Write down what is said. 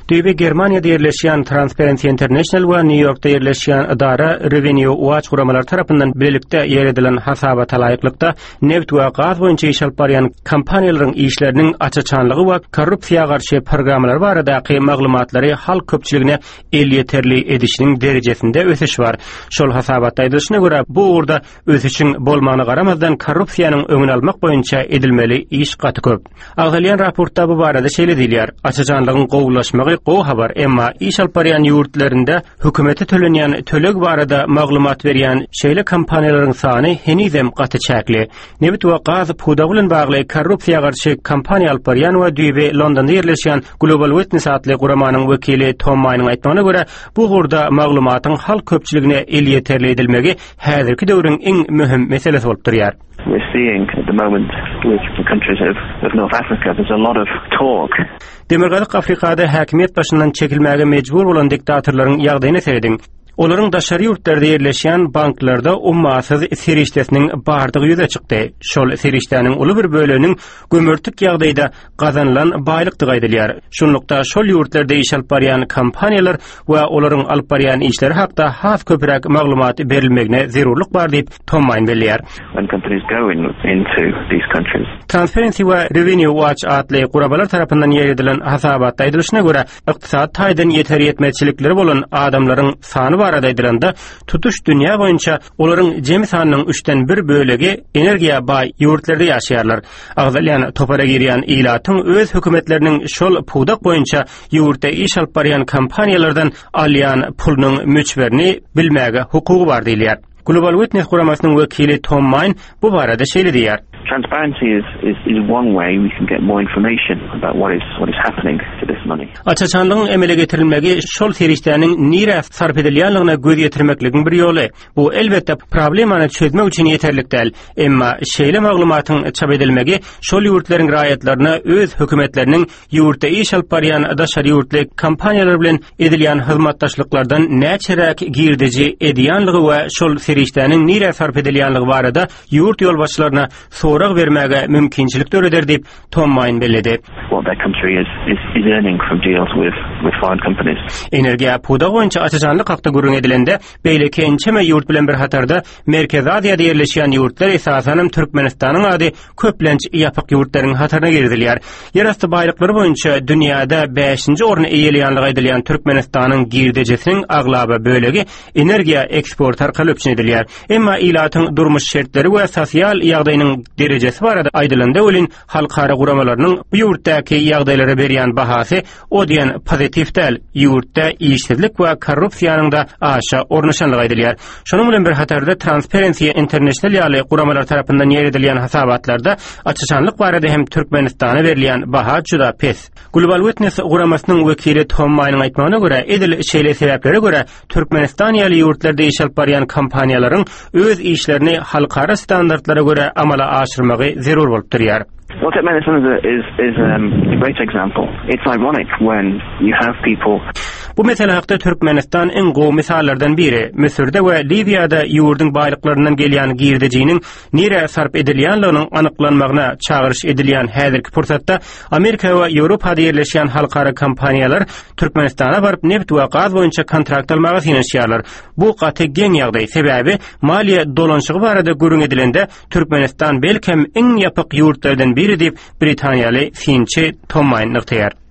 Düýbe Germaniýada ýerleşýän Transparency International we New York'da ýerleşýän idara Revenue Watch guramalar tarapyndan birlikde ýer edilen hasaba talaýyklykda neft we gaz boýunça iş alyp barýan kompaniýalaryň işleriniň açyçanlygy we korrupsiýaga garşy programmalar baradaky maglumatlary halk köpçüligine el ýeterli edişiniň derejesinde ösüş bar. Şol hasabatda aýdylyşyna görä bu urda ösüşiň bolmagyna garamazdan korrupsiýanyň öňüni almak boýunça edilmeli iş gaty köp. Agdalyan raportda bu barada şeýle diýilýär: açyçanlygyň gowulaşmagy gowy bar, emma iş alyp barýan ýurtlarynda hökümete tölenýän töleg barada maglumat berýän şeýle kompaniýalaryň sany henizem gaty çäkli. Neft we gaz puda bilen bagly korrupsiýaga garşy kampaniýa alyp barýan we düýbe Londonda ýerleşýän Global Witness adly guramanyň wekili Tom Maynyň aýtmagyna görä, bu gurda maglumatyň halk köpçüligine el ýeterli edilmegi häzirki döwrüň iň möhüm meselesi bolup durýar. We're seeing at the moment with the countries of North Africa, there's a lot of talk. Demirgalyk Afrikada häkimiýet başyndan çekilmäge mejbur bolan diktatorlaryň ýagdaýyna seredin. Olaryň daşary ýurtlarda ýerleşýän banklarda ummasyz serişdesiniň bardygy ýüze çykdy. Şol serişdäniň uly bir böleginiň gömürtük ýagdaýda gazanlan baýlykdy gaýdylýar. Şonlukda şol ýurtlarda iş alyp barýan kompaniýalar we olaryň alyp barýan işleri hakda has köpürek maglumat berilmegine zerurlyk bar diýip Tom Mayn belliýär. When companies go into these countries. Transparency we Revenue Watch adly gurabalar tarapyndan ýer edilen hasabatda aýdylyşyna görä, ykdysat taýdan ýeter ýetmezçilikleri bolan adamlaryň sany barada edilende tutuş dünýä boýunça olaryň jemi sanynyň 3den 1 bölegi energiýa baý ýurtlarda ýaşaýarlar. Agdalyan topara girýän ilatyň öz hökümetleriniň şol pudak boýunça ýurtda iş alyp barýan kompaniýalardan alýan pulunyň müçberini bilmäge hukugy bar diýilýär. Global Witness guramasynyň wekili Tom Mayn bu barada şeýle diýär. Transparency is one way we can get more information about what is happening to this money. Açyçanlygyň emele getirilmegi şol serişdäniň nire sarp edilýänligine göz ýetirmekligiň bir ýoly. Bu elbetde problemany çözmek üçin ýeterlik däl, emma şeýle maglumatyň çap edilmegi şol ýurtlaryň raýatlaryna öz hökümetleriniň ýurtda iş alyp barýan daşary ýurtly kompaniýalar bilen edilýän hyzmatdaşlyklardan näçerek girdici edýänligi we şol serişdäniň nire sarp edilýänligi barada ýurt ýolbaşçylaryna sorak vermäge mümkinçilik döreder diýip Tom Mayn bellidi. What that country is earning from deals with foreign companies. Energiýa puda boýunça açyçanlyk hakda gurrun edilende beýleki ençeme ýurt bilen bir hatarda Merkez Aziýada ýerleşýän ýurtlar esasanem Türkmenistanyň ady köplenç ýapyk ýurtlaryň hatarına girdilýär. Ýerasty baýlyklary boýunça dünýäde 5-nji orny eýelýänligi aýdylýan Türkmenistanyň girdejesiniň aglaba bölegi energiýa eksport arkaly öpçün edilýär. Emma ilatyň durmuş şertleri we sosial ýagdaýynyň derejesi barada aýdylanda ölin halkara guramalarynyň bu ýurtdaky ýagdaýlara berýän bahasy o diýen pozitiv däl. Ýurtda işsizlik we korrupsiýanyň da aşa ornaşanlygy aýdylýar. Şonuň bilen bir hatarda Transparency International ýaly guramalar tarapyndan ýer edilýän hasabatlarda açyçanlyk barada hem Türkmenistana berilýän baha juda pes. Global Witness guramasynyň wekili Tom Maynyň aýtmagyna görä, edil şeýle sebeplere görä Türkmenistan ýaly ýurtlarda iş alyp barýan kompaniýalaryň öz işlerini halkara standartlara görä amala aşyrmagy zerur bolup durýar. Well, Turkmenistan is a great example. It's ironic when you have people. Bu mesele hakda Türkmenistan en gowy misallardan biri. Misirde we Libyada ýurduň baýlyklaryndan gelýän girdejiniň nire sarp edilýänliginiň anyklanmagyna çağırış edilýän häzirki pursatda Amerika we Ýewropada ýerleşýän halkara kompaniýalar Türkmenistana baryp neft we gaz boýunça kontrakt almagy sinişýärler. Bu gaty geň ýagdaý sebäbi maliýe dolanşygy barada görüň edilende Türkmenistan belkem iň ýapyk ýurtlardan biri diýip Britaniýaly finçi Tom Mayn nykdyýar.